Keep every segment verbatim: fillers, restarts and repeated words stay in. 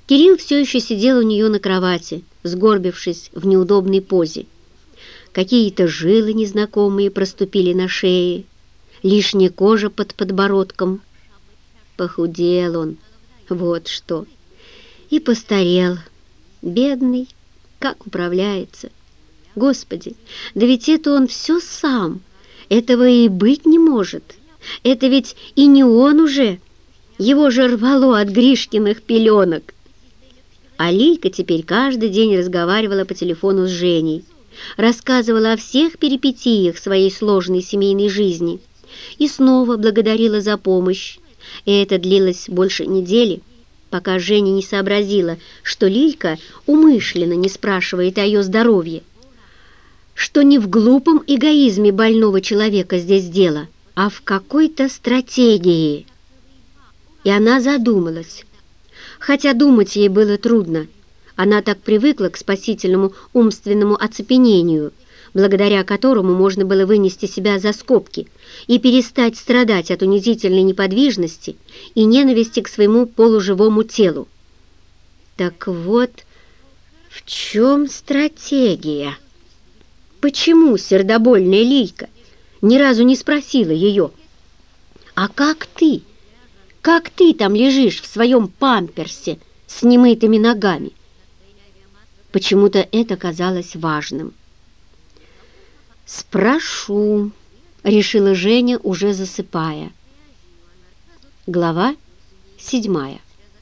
Кирилл все еще сидел у нее на кровати, сгорбившись в неудобной позе. Какие-то жилы незнакомые проступили на шее, лишняя кожа под подбородком. Похудел он, вот что. И постарел. Бедный, как управляется. Господи, да ведь это он все сам. Этого и быть не может. Это ведь и не он уже. Его же рвало от Гришкиных пеленок. А Лилька теперь каждый день разговаривала по телефону с Женей, рассказывала о всех перипетиях своей сложной семейной жизни и снова благодарила за помощь. И это длилось больше недели, пока Женя не сообразила, что Лилька умышленно не спрашивает о ее здоровье, что не в глупом эгоизме больного человека здесь дело, а в какой-то стратегии. И она задумалась. Хотя думать ей было трудно. Она так привыкла к спасительному умственному оцепенению, благодаря которому можно было вынести себя за скобки и перестать страдать от унизительной неподвижности и ненависти к своему полуживому телу. Так вот, в чем стратегия? Почему сердобольная Лилька ни разу не спросила ее: «А как ты? Как ты там лежишь в своем памперсе с немытыми ногами?» Почему-то это казалось важным. «Спрошу», — решила Женя, уже засыпая. Глава седьмая.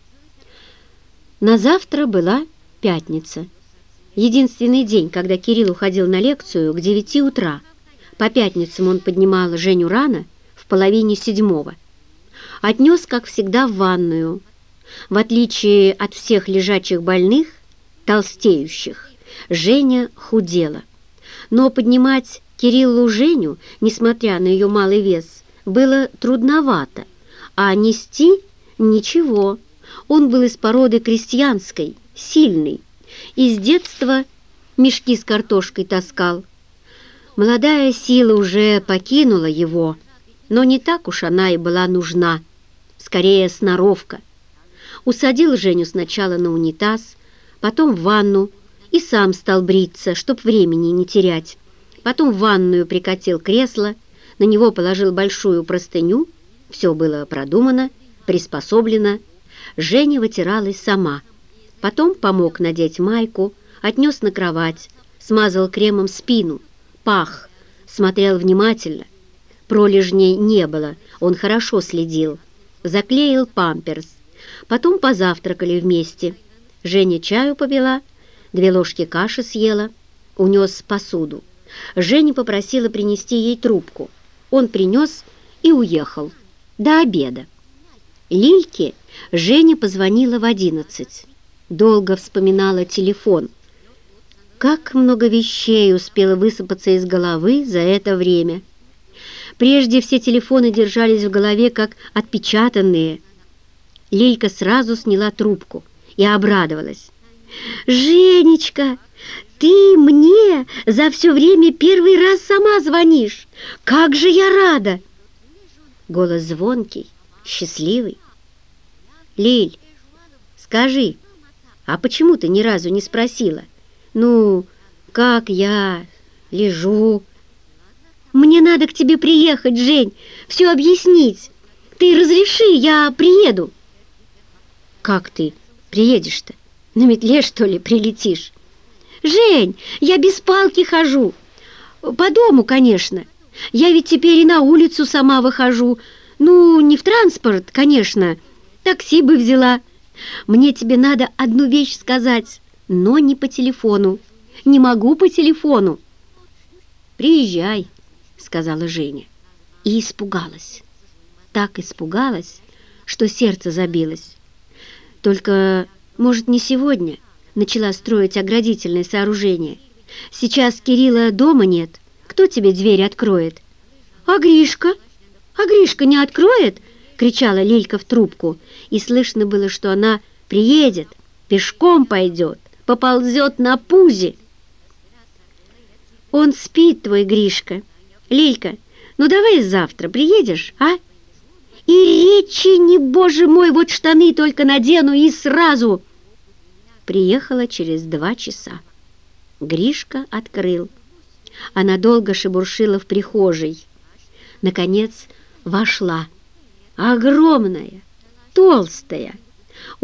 На завтра была пятница. Единственный день, когда Кирилл уходил на лекцию к девяти утра. По пятницам он поднимал Женю рано, в половине седьмого. Отнес, как всегда, в ванную. В отличие от всех лежачих больных, толстеющих, Женя худела. Но поднимать Кириллу Женю, несмотря на ее малый вес, было трудновато, а нести — ничего. Он был из породы крестьянской, сильный, и с детства мешки с картошкой таскал. Молодая сила уже покинула его, но не так уж она и была нужна, скорее сноровка. Усадил Женю сначала на унитаз, потом в ванну и сам стал бриться, чтоб времени не терять. Потом в ванную прикатил кресло, на него положил большую простыню. Все было продумано, приспособлено. Женя вытиралась сама. Потом помог надеть майку, отнес на кровать, смазал кремом спину, пах, смотрел внимательно. Пролежней не было, он хорошо следил. Заклеил памперс. Потом позавтракали вместе. Женя чаю попила, две ложки каши съела, унес посуду. Женя попросила принести ей трубку. Он принес и уехал. До обеда. Лильке Женя позвонила в одиннадцать. Долго вспоминала телефон. Как много вещей успело высыпаться из головы за это время. Прежде все телефоны держались в голове, как отпечатанные. Лилька сразу сняла трубку и обрадовалась. «Женечка, ты мне за все время первый раз сама звонишь! Как же я рада!» Голос звонкий, счастливый. «Лиль, скажи, а почему ты ни разу не спросила? Ну, как я лежу?» «Мне надо к тебе приехать, Жень, все объяснить. Ты разреши, я приеду». «Как ты приедешь-то? На метле, что ли, прилетишь?» «Жень, я без палки хожу. По дому, конечно. Я ведь теперь и на улицу сама выхожу. Ну, не в транспорт, конечно. Такси бы взяла. Мне тебе надо одну вещь сказать, но не по телефону. Не могу по телефону». «Приезжай», — сказала Женя. И испугалась. Так испугалась, что сердце забилось. Только, может, не сегодня начала строить оградительное сооружение. Сейчас Кирилла дома нет. Кто тебе дверь откроет? «А Гришка? А Гришка не откроет?» — кричала Лилька в трубку. И слышно было, что она приедет, пешком пойдет, поползет на пузе. «Он спит, твой Гришка. Лилька, ну давай завтра приедешь, а? И речи не, боже мой, вот штаны только надену и сразу. приехала через два часа. Гришка открыл. Она долго шебуршила в прихожей. Наконец вошла. Огромная, толстая,